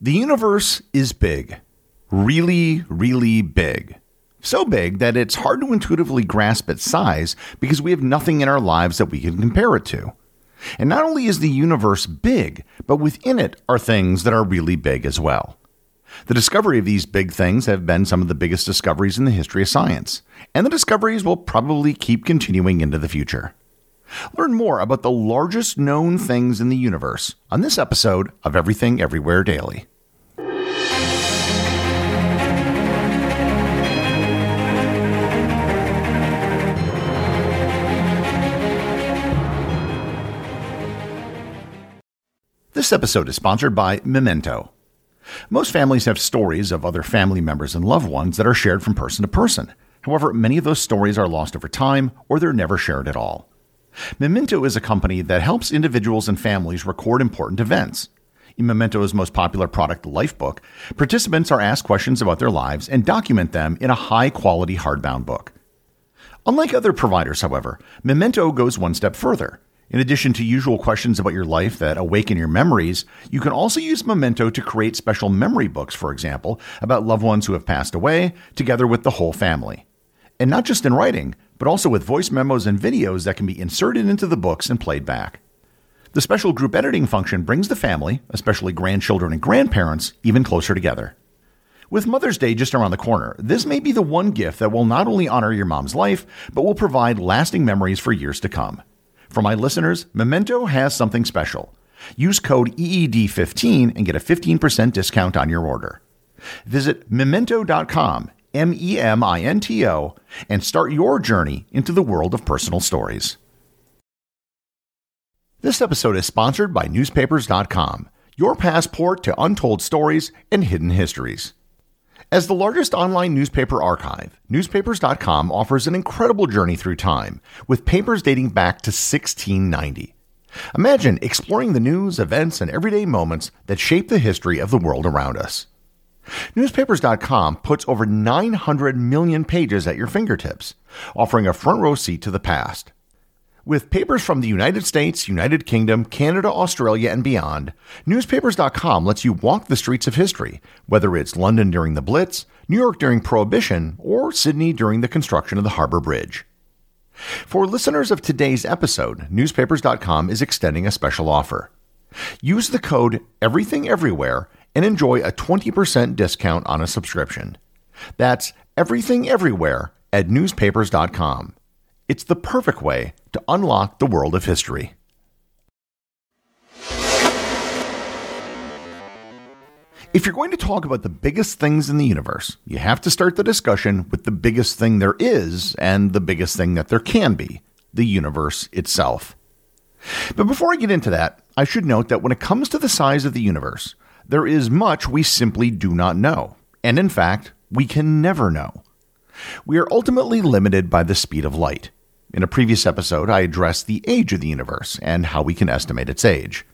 The universe is big. Really, really big. So big that it's hard to intuitively grasp its size because we have nothing in our lives that we can compare it to. And not only is the universe big, but within it are things that are really big as well. The discovery of these big things have been some of the biggest discoveries in the history of science, and the discoveries will probably keep continuing into the future. Learn more about the largest known things in the universe on this episode of Everything Everywhere Daily. This episode is sponsored by Memento. Most families have stories of other family members and loved ones that are shared from person to person. However, many of those stories are lost over time or they're never shared at all. Memento is a company that helps individuals and families record important events. In Memento's most popular product, the Lifebook, participants are asked questions about their lives and document them in a high-quality hardbound book. Unlike other providers, however, Memento goes one step further. In addition to usual questions about your life that awaken your memories, you can also use Memento to create special memory books, for example, about loved ones who have passed away, together with the whole family. And not just in writing, but also with voice memos and videos that can be inserted into the books and played back. The special group editing function brings the family, especially grandchildren and grandparents, even closer together. With Mother's Day just around the corner, this may be the one gift that will not only honor your mom's life, but will provide lasting memories for years to come. For my listeners, Memento has something special. Use code EED15 and get a 15% discount on your order. Visit memento.com, MEMINTO, and start your journey into the world of personal stories. This episode is sponsored by newspapers.com, your passport to untold stories and hidden histories. As the largest online newspaper archive, newspapers.com offers an incredible journey through time, with papers dating back to 1690. Imagine exploring the news, events, and everyday moments that shape the history of the world around us. Newspapers.com puts over 900 million pages at your fingertips, offering a front row seat to the past. With papers from the United States, United Kingdom, Canada, Australia, and beyond, newspapers.com lets you walk the streets of history, whether it's London during the Blitz, New York during Prohibition, or Sydney during the construction of the Harbour Bridge. For listeners of today's episode, newspapers.com is extending a special offer. Use the code EVERYTHINGEVERYWHERE and enjoy a 20% discount on a subscription. That's Everything Everywhere at newspapers.com. It's the perfect way to unlock the world of history. If you're going to talk about the biggest things in the universe, you have to start the discussion with the biggest thing there is and the biggest thing that there can be, the universe itself. But before I get into that, I should note that when it comes to the size of the universe, there is much we simply do not know, and in fact, we can never know. We are ultimately limited by the speed of light. In a previous episode, I addressed the age of the universe and how we can estimate its age.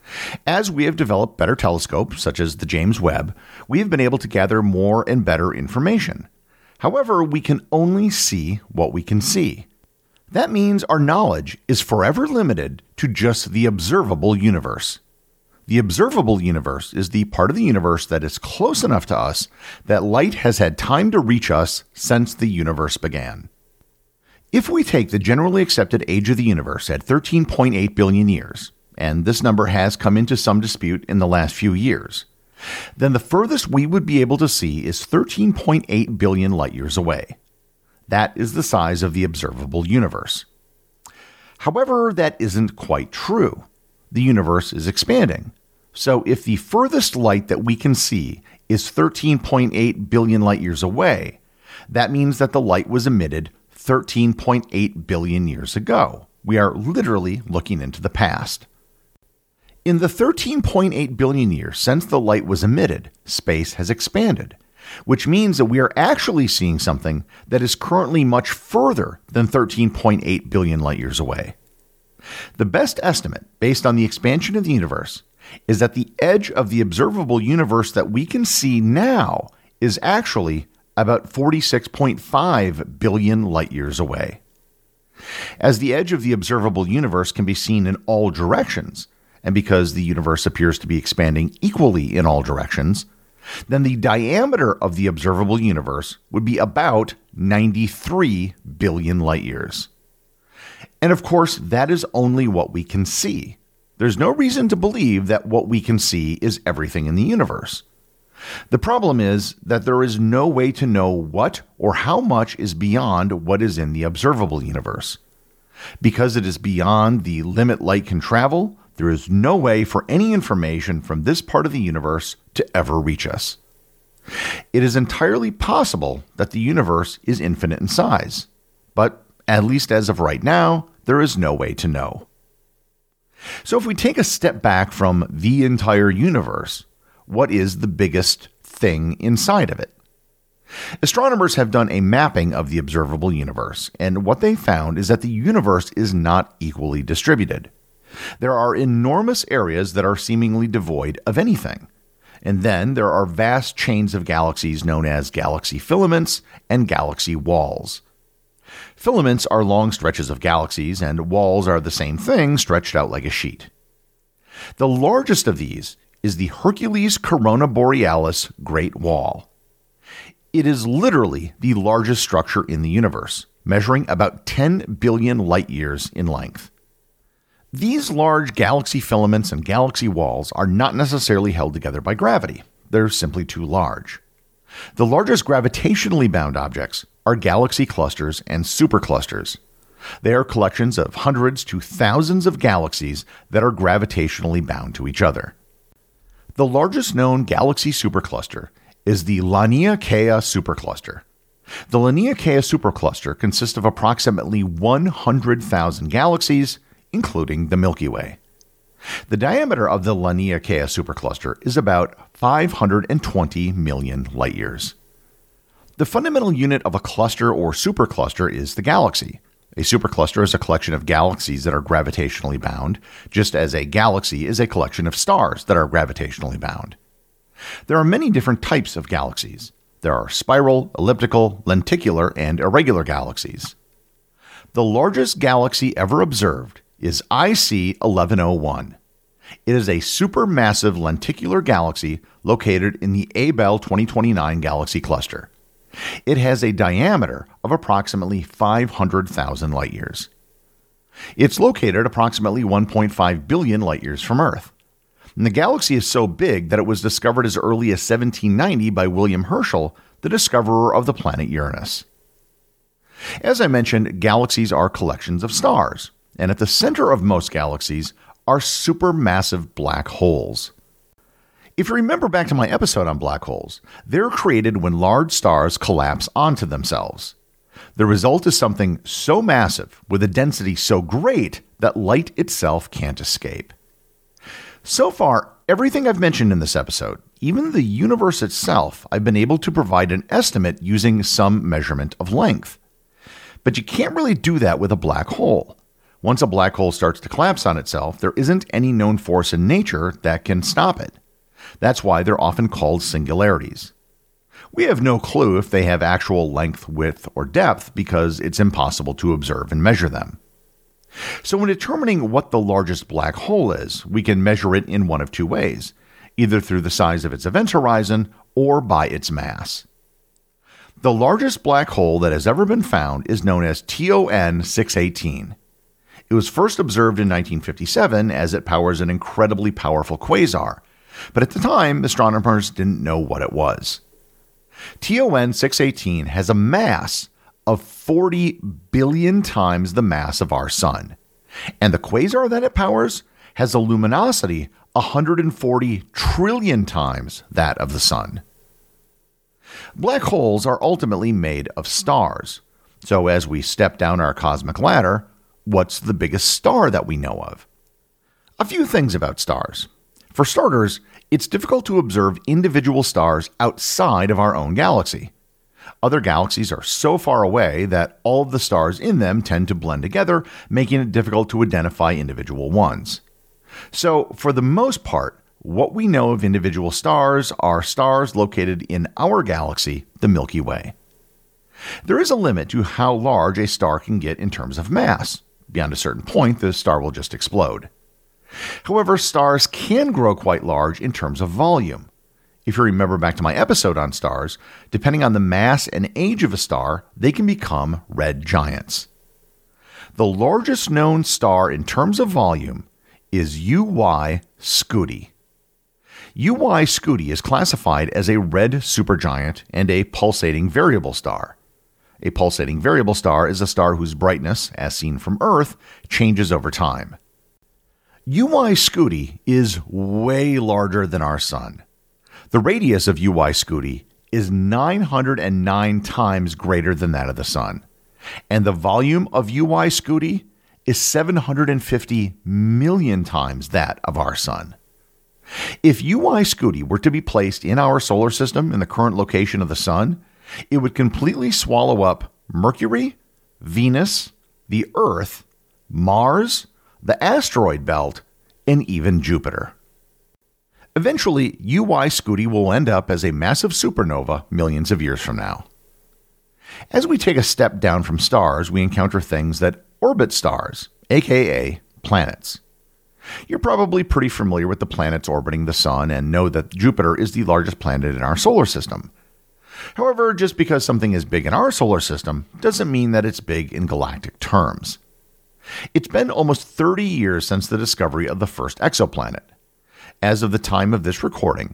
As we have developed better telescopes, such as the James Webb, we have been able to gather more and better information. However, we can only see what we can see. That means our knowledge is forever limited to just the observable universe. The observable universe is the part of the universe that is close enough to us that light has had time to reach us since the universe began. If we take the generally accepted age of the universe at 13.8 billion years, and this number has come into some dispute in the last few years, then the furthest we would be able to see is 13.8 billion light years away. That is the size of the observable universe. However, that isn't quite true. The universe is expanding. So if the furthest light that we can see is 13.8 billion light years away, that means that the light was emitted 13.8 billion years ago. We are literally looking into the past. In the 13.8 billion years since the light was emitted, space has expanded, which means that we are actually seeing something that is currently much further than 13.8 billion light years away. The best estimate, based on the expansion of the universe, is that the edge of the observable universe that we can see now is actually about 46.5 billion light years away. As the edge of the observable universe can be seen in all directions, and because the universe appears to be expanding equally in all directions, then the diameter of the observable universe would be about 93 billion light years. And of course, that is only what we can see. There's no reason to believe that what we can see is everything in the universe. The problem is that there is no way to know what or how much is beyond what is in the observable universe. Because it is beyond the limit light can travel, there is no way for any information from this part of the universe to ever reach us. It is entirely possible that the universe is infinite in size, but at least as of right now, there is no way to know. So if we take a step back from the entire universe, what is the biggest thing inside of it? Astronomers have done a mapping of the observable universe, and what they found is that the universe is not equally distributed. There are enormous areas that are seemingly devoid of anything. And then there are vast chains of galaxies known as galaxy filaments and galaxy walls. Filaments are long stretches of galaxies, and walls are the same thing stretched out like a sheet. The largest of these is the Hercules Corona Borealis Great Wall. It is literally the largest structure in the universe, measuring about 10 billion light years in length. These large galaxy filaments and galaxy walls are not necessarily held together by gravity. They're simply too large. The largest gravitationally bound objects are galaxy clusters and superclusters. They are collections of hundreds to thousands of galaxies that are gravitationally bound to each other. The largest known galaxy supercluster is the Laniakea supercluster. The Laniakea supercluster consists of approximately 100,000 galaxies, including the Milky Way. The diameter of the Laniakea supercluster is about 520 million light years. The fundamental unit of a cluster or supercluster is the galaxy. A supercluster is a collection of galaxies that are gravitationally bound, just as a galaxy is a collection of stars that are gravitationally bound. There are many different types of galaxies. There are spiral, elliptical, lenticular, and irregular galaxies. The largest galaxy ever observed is IC 1101. It is a supermassive lenticular galaxy located in the Abell 2029 galaxy cluster. It has a diameter of approximately 500,000 light years. It's located approximately 1.5 billion light years from Earth. And the galaxy is so big that it was discovered as early as 1790 by William Herschel, the discoverer of the planet Uranus. As I mentioned, galaxies are collections of stars, and at the center of most galaxies are supermassive black holes. If you remember back to my episode on black holes, they're created when large stars collapse onto themselves. The result is something so massive with a density so great that light itself can't escape. So far, everything I've mentioned in this episode, even the universe itself, I've been able to provide an estimate using some measurement of length. But you can't really do that with a black hole. Once a black hole starts to collapse on itself, there isn't any known force in nature that can stop it. That's why they're often called singularities. We have no clue if they have actual length, width, or depth because it's impossible to observe and measure them. So when determining what the largest black hole is, we can measure it in one of two ways, either through the size of its event horizon or by its mass. The largest black hole that has ever been found is known as TON 618. It was first observed in 1957 as it powers an incredibly powerful quasar, but at the time, astronomers didn't know what it was. TON 618 has a mass of 40 billion times the mass of our Sun, and the quasar that it powers has a luminosity 140 trillion times that of the Sun. Black holes are ultimately made of stars, so as we step down our cosmic ladder, what's the biggest star that we know of? A few things about stars. For starters, it's difficult to observe individual stars outside of our own galaxy. Other galaxies are so far away that all of the stars in them tend to blend together, making it difficult to identify individual ones. So, for the most part, what we know of individual stars are stars located in our galaxy, the Milky Way. There is a limit to how large a star can get in terms of mass. Beyond a certain point, the star will just explode. However, stars can grow quite large in terms of volume. If you remember back to my episode on stars, depending on the mass and age of a star, they can become red giants. The largest known star in terms of volume is UY Scuti. UY Scuti is classified as a red supergiant and a pulsating variable star. A pulsating variable star is a star whose brightness, as seen from Earth, changes over time. UY Scuti is way larger than our Sun. The radius of UY Scuti is 909 times greater than that of the Sun, and the volume of UY Scuti is 750 million times that of our Sun. If UY Scuti were to be placed in our solar system in the current location of the Sun, it would completely swallow up Mercury, Venus, the Earth, Mars, the asteroid belt, and even Jupiter. Eventually, UY Scuti will end up as a massive supernova millions of years from now. As we take a step down from stars, we encounter things that orbit stars, aka planets. You're probably pretty familiar with the planets orbiting the Sun and know that Jupiter is the largest planet in our solar system. However, just because something is big in our solar system doesn't mean that it's big in galactic terms. It's been almost 30 years since the discovery of the first exoplanet. As of the time of this recording,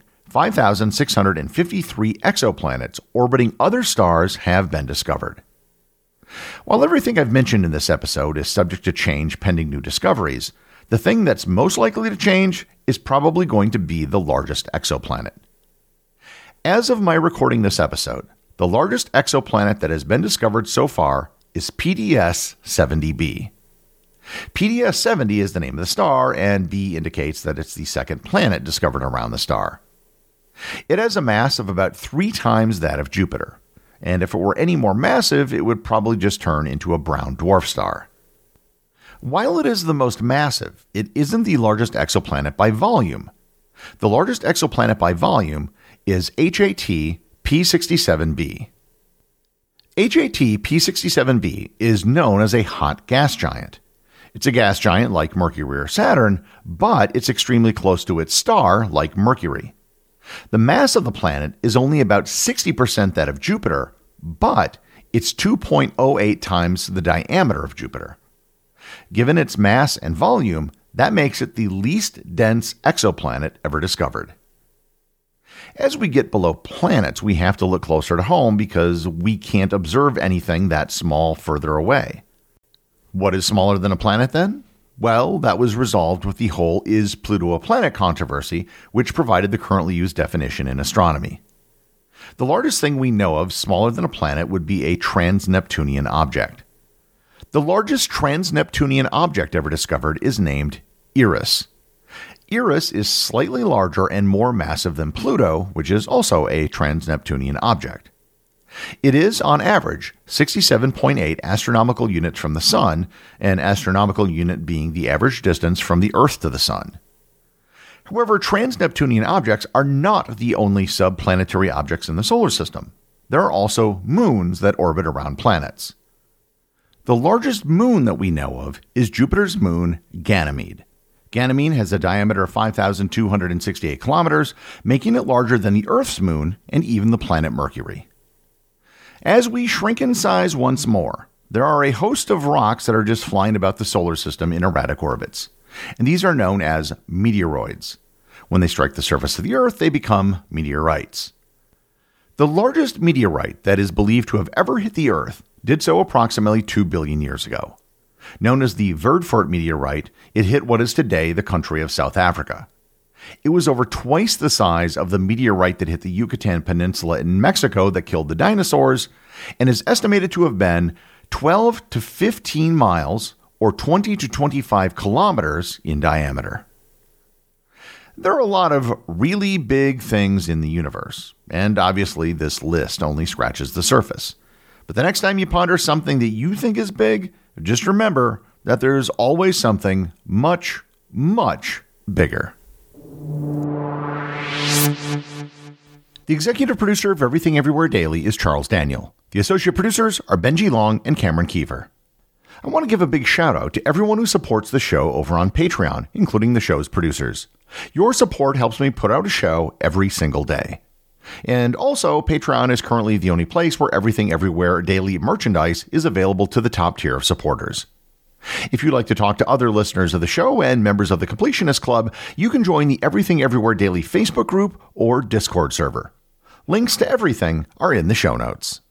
5,653 exoplanets orbiting other stars have been discovered. While everything I've mentioned in this episode is subject to change pending new discoveries, the thing that's most likely to change is probably going to be the largest exoplanet. As of my recording this episode, the largest exoplanet that has been discovered so far is PDS 70b. PDS 70 is the name of the star, and B indicates that it's the second planet discovered around the star. It has a mass of about 3 times that of Jupiter, and if it were any more massive, it would probably just turn into a brown dwarf star. While it is the most massive, it isn't the largest exoplanet by volume. The largest exoplanet by volume is HAT P67b. HAT P67b is known as a hot gas giant. It's a gas giant like Mercury or Saturn, but it's extremely close to its star like Mercury. The mass of the planet is only about 60% that of Jupiter, but it's 2.08 times the diameter of Jupiter. Given its mass and volume, that makes it the least dense exoplanet ever discovered. As we get below planets, we have to look closer to home because we can't observe anything that small further away. What is smaller than a planet then? Well, that was resolved with the whole "is Pluto a planet" controversy, which provided the currently used definition in astronomy. The largest thing we know of smaller than a planet would be a trans-Neptunian object. The largest trans-Neptunian object ever discovered is named Eris. Eris is slightly larger and more massive than Pluto, which is also a trans-Neptunian object. It is, on average, 67.8 astronomical units from the Sun, an astronomical unit being the average distance from the Earth to the Sun. However, trans-Neptunian objects are not the only subplanetary objects in the solar system. There are also moons that orbit around planets. The largest moon that we know of is Jupiter's moon, Ganymede. Ganymede has a diameter of 5,268 kilometers, making it larger than the Earth's moon and even the planet Mercury. As we shrink in size once more, there are a host of rocks that are just flying about the solar system in erratic orbits, and these are known as meteoroids. When they strike the surface of the Earth, they become meteorites. The largest meteorite that is believed to have ever hit the Earth did so approximately 2 billion years ago. Known as the Verdfort meteorite, it hit what is today the country of South Africa. It was over twice the size of the meteorite that hit the Yucatan Peninsula in Mexico that killed the dinosaurs, and is estimated to have been 12 to 15 miles or 20 to 25 kilometers in diameter. There are a lot of really big things in the universe, and obviously this list only scratches the surface. But the next time you ponder something that you think is big, just remember that there's always something much, much bigger. The executive producer of Everything Everywhere Daily is Charles Daniel. The associate producers are Benji Long and Cameron Keever. I want to give a big shout out to everyone who supports the show over on Patreon, including the show's producers. Your support helps me put out a show every single day. And also, Patreon is currently the only place where Everything Everywhere daily merchandise is available to the top tier of supporters. If you'd like to talk to other listeners of the show and members of the Completionist Club, you can join the Everything Everywhere Daily Facebook group or Discord server. Links to everything are in the show notes.